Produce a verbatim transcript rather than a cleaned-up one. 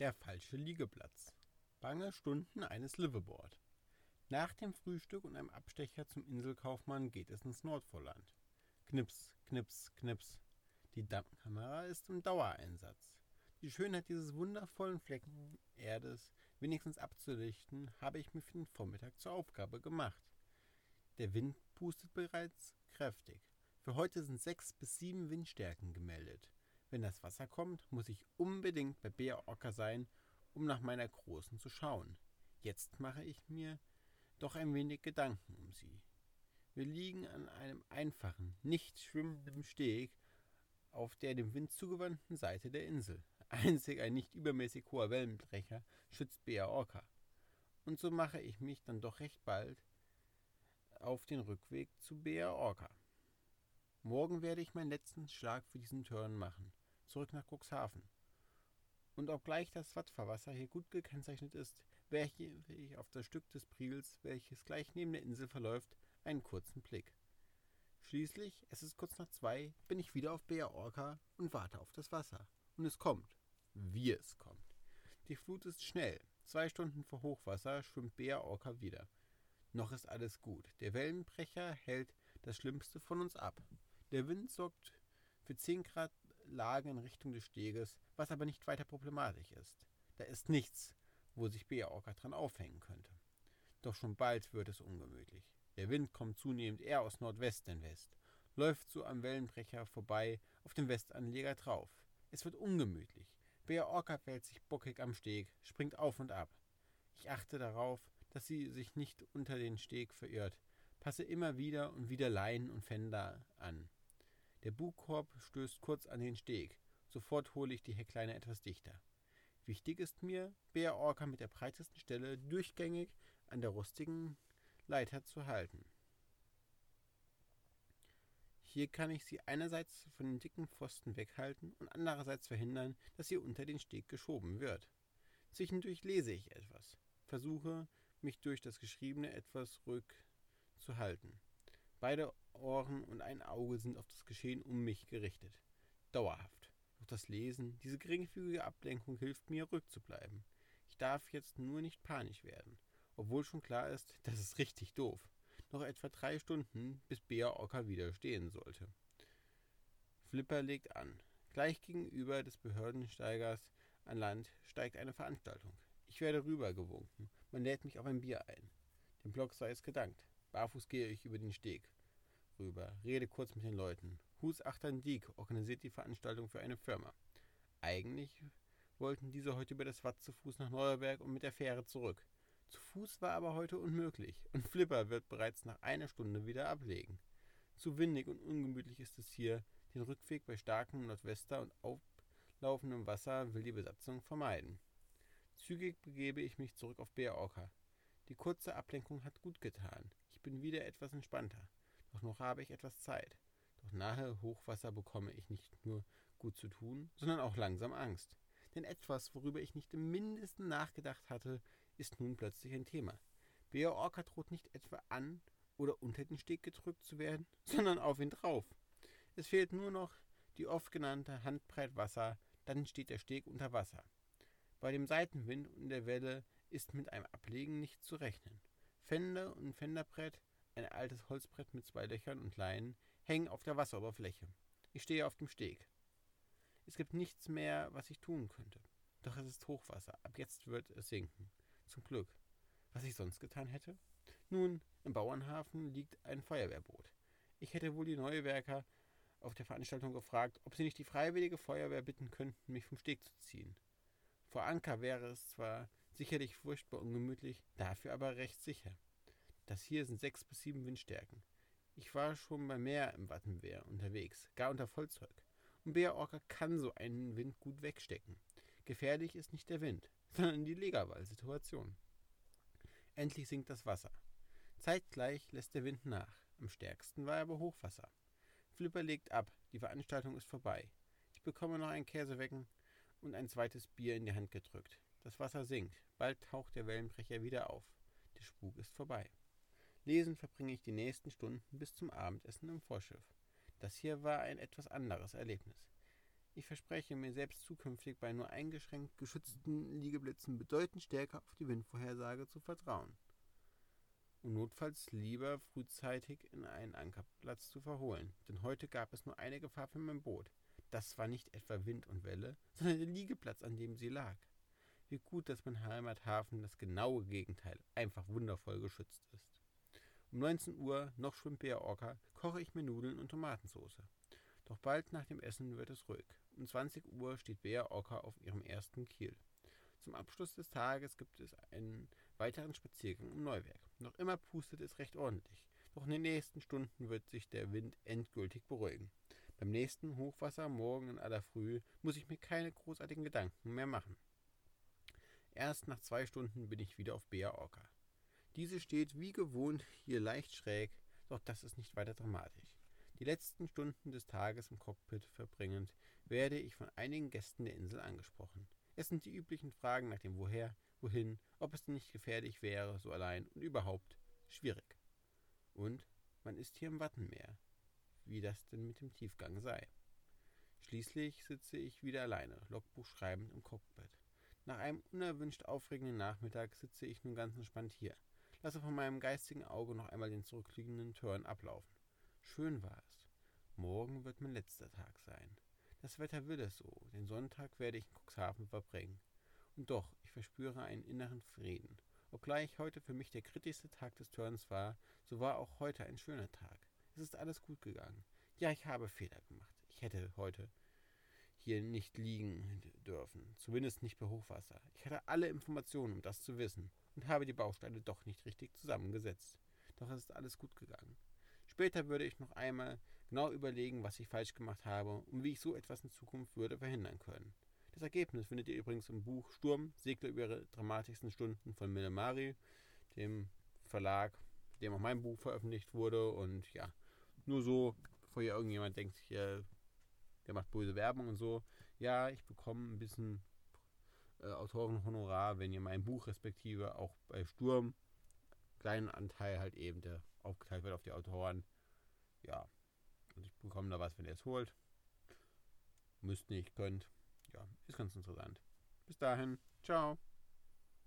Der falsche Liegeplatz. Bange Stunden eines Liveaboard. Nach dem Frühstück und einem Abstecher zum Inselkaufmann geht es ins Nordvorland. Knips, knips, knips. Die Dampfkamera ist im Dauereinsatz. Die Schönheit dieses wundervollen Flecken Erdes wenigstens abzulichten, habe ich mir für den Vormittag zur Aufgabe gemacht. Der Wind pustet bereits kräftig. Für heute sind sechs bis sieben Windstärken gemeldet. Wenn das Wasser kommt, muss ich unbedingt bei Bea Orca sein, um nach meiner Großen zu schauen. Jetzt mache ich mir doch ein wenig Gedanken um sie. Wir liegen an einem einfachen, nicht schwimmenden Steg auf der dem Wind zugewandten Seite der Insel. Einzig ein nicht übermäßig hoher Wellenbrecher schützt Bea Orca. Und so mache ich mich dann doch recht bald auf den Rückweg zu Bea Orca. Morgen werde ich meinen letzten Schlag für diesen Turn machen, zurück nach Cuxhaven. Und obgleich das Wattfahrwasser hier gut gekennzeichnet ist, werfe ich auf das Stück des Priels, welches gleich neben der Insel verläuft, einen kurzen Blick. Schließlich, es ist kurz nach zwei, bin ich wieder auf Bea Orca und warte auf das Wasser. Und es kommt. Wie es kommt. Die Flut ist schnell. Zwei Stunden vor Hochwasser schwimmt Bea Orca wieder. Noch ist alles gut. Der Wellenbrecher hält das Schlimmste von uns ab. Der Wind sorgt für zehn Grad Lage in Richtung des Steges, was aber nicht weiter problematisch ist. Da ist nichts, wo sich Bea Orca dran aufhängen könnte. Doch schon bald wird es ungemütlich. Der Wind kommt zunehmend eher aus Nordwest denn West, läuft so am Wellenbrecher vorbei auf dem Westanleger drauf. Es wird ungemütlich. Bea Orca fällt sich bockig am Steg, springt auf und ab. Ich achte darauf, dass sie sich nicht unter den Steg verirrt, passe immer wieder und wieder Leinen und Fender an. Der Bugkorb stößt kurz an den Steg. Sofort hole ich die Heckleine etwas dichter. Wichtig ist mir, Bea Orca mit der breitesten Stelle durchgängig an der rostigen Leiter zu halten. Hier kann ich sie einerseits von den dicken Pfosten weghalten und andererseits verhindern, dass sie unter den Steg geschoben wird. Zwischendurch lese ich etwas, versuche, mich durch das Geschriebene etwas ruhig zu halten. Beide Ohren und ein Auge sind auf das Geschehen um mich gerichtet. Dauerhaft. Doch das Lesen, diese geringfügige Ablenkung hilft mir, ruhig zu bleiben. Ich darf jetzt nur nicht panisch werden, obwohl schon klar ist, das ist richtig doof. Noch etwa drei Stunden, bis Bea Orca wieder stehen sollte. Flipper legt an. Gleich gegenüber des Behördensteigers an Land steigt eine Veranstaltung. Ich werde rübergewunken. Man lädt mich auf ein Bier ein. Dem Block sei es gedankt. Barfuß gehe ich über den Steg rüber, rede kurz mit den Leuten. Hus Achtern Diek organisiert die Veranstaltung für eine Firma. Eigentlich wollten diese heute über das Watt zu Fuß nach Neuerberg und mit der Fähre zurück. Zu Fuß war aber heute unmöglich und Flipper wird bereits nach einer Stunde wieder ablegen. Zu windig und ungemütlich ist es hier. Den Rückweg bei starkem Nordwester und auflaufendem Wasser will die Besatzung vermeiden. Zügig begebe ich mich zurück auf Bea Orca. Die kurze Ablenkung hat gut getan. Ich bin wieder etwas entspannter. Doch noch habe ich etwas Zeit. Doch nahe Hochwasser bekomme ich nicht nur gut zu tun, sondern auch langsam Angst. Denn etwas, worüber ich nicht im Mindesten nachgedacht hatte, ist nun plötzlich ein Thema. Bea Orca droht nicht etwa an oder unter den Steg gedrückt zu werden, sondern auf ihn drauf. Es fehlt nur noch die oft genannte Handbreit Wasser, dann steht der Steg unter Wasser. Bei dem Seitenwind und der Welle ist mit einem Ablegen nicht zu rechnen. Fender und Fenderbrett, ein altes Holzbrett mit zwei Löchern und Leinen, hängen auf der Wasseroberfläche. Ich stehe auf dem Steg. Es gibt nichts mehr, was ich tun könnte. Doch es ist Hochwasser. Ab jetzt wird es sinken. Zum Glück. Was ich sonst getan hätte? Nun, im Bauernhafen liegt ein Feuerwehrboot. Ich hätte wohl die Neuwerker auf der Veranstaltung gefragt, ob sie nicht die freiwillige Feuerwehr bitten könnten, mich vom Steg zu ziehen. Vor Anker wäre es zwar sicherlich furchtbar ungemütlich, dafür aber recht sicher. Das hier sind sechs bis sieben Windstärken. Ich war schon beim Meer im Wattenmeer unterwegs, gar unter Vollzeug. Und Bea Orca kann so einen Wind gut wegstecken. Gefährlich ist nicht der Wind, sondern die Legerwall-Situation. Endlich sinkt das Wasser. Zeitgleich lässt der Wind nach. Am stärksten war aber Hochwasser. Flipper legt ab, die Veranstaltung ist vorbei. Ich bekomme noch ein Käsewecken und ein zweites Bier in die Hand gedrückt. Das Wasser sinkt, bald taucht der Wellenbrecher wieder auf. Der Spuk ist vorbei. Lesend verbringe ich die nächsten Stunden bis zum Abendessen im Vorschiff. Das hier war ein etwas anderes Erlebnis. Ich verspreche mir selbst zukünftig bei nur eingeschränkt geschützten Liegeplätzen bedeutend stärker auf die Windvorhersage zu vertrauen und notfalls lieber frühzeitig in einen Ankerplatz zu verholen, denn heute gab es nur eine Gefahr für mein Boot. Das war nicht etwa Wind und Welle, sondern der Liegeplatz, an dem sie lag. Wie gut, dass mein Heimathafen das genaue Gegenteil einfach wundervoll geschützt ist. Um neunzehn Uhr, noch schwimmt Bea Orca, koche ich mir Nudeln und Tomatensauce. Doch bald nach dem Essen wird es ruhig. Um zwanzig Uhr steht Bea Orca auf ihrem ersten Kiel. Zum Abschluss des Tages gibt es einen weiteren Spaziergang um Neuwerk. Noch immer pustet es recht ordentlich. Doch in den nächsten Stunden wird sich der Wind endgültig beruhigen. Beim nächsten Hochwasser morgen in aller Früh muss ich mir keine großartigen Gedanken mehr machen. Erst nach zwei Stunden bin ich wieder auf Bea Orca. Diese steht wie gewohnt hier leicht schräg, doch das ist nicht weiter dramatisch. Die letzten Stunden des Tages im Cockpit verbringend, werde ich von einigen Gästen der Insel angesprochen. Es sind die üblichen Fragen nach dem Woher, Wohin, ob es denn nicht gefährlich wäre, so allein und überhaupt schwierig. Und man ist hier im Wattenmeer, wie das denn mit dem Tiefgang sei. Schließlich sitze ich wieder alleine, Logbuch schreibend im Cockpit. Nach einem unerwünscht aufregenden Nachmittag sitze ich nun ganz entspannt hier, lasse von meinem geistigen Auge noch einmal den zurückliegenden Turn ablaufen. Schön war es. Morgen wird mein letzter Tag sein. Das Wetter will es so, den Sonntag werde ich in Cuxhaven verbringen. Und doch, ich verspüre einen inneren Frieden. Obgleich heute für mich der kritischste Tag des Turns war, so war auch heute ein schöner Tag. Es ist alles gut gegangen. Ja, ich habe Fehler gemacht. Ich hätte heute hier nicht liegen dürfen, zumindest nicht bei Hochwasser. Ich hatte alle Informationen, um das zu wissen, und habe die Bausteine doch nicht richtig zusammengesetzt. Doch es ist alles gut gegangen. Später würde ich noch einmal genau überlegen, was ich falsch gemacht habe und wie ich so etwas in Zukunft würde verhindern können. Das Ergebnis findet ihr übrigens im Buch Sturm, Segler über ihre dramatischsten Stunden von Mille Mari, dem Verlag, dem auch mein Buch veröffentlicht wurde. Und ja, nur so, bevor hier irgendjemand denkt, hier, der macht böse Werbung und so. Ja, ich bekomme ein bisschen äh, Autorenhonorar, wenn ihr mein Buch respektive auch bei Sturm, kleinen Anteil halt eben, der aufgeteilt wird auf die Autoren. Ja, und ich bekomme da was, wenn ihr es holt. Müsst nicht, könnt. Ja, ist ganz interessant. Bis dahin, ciao.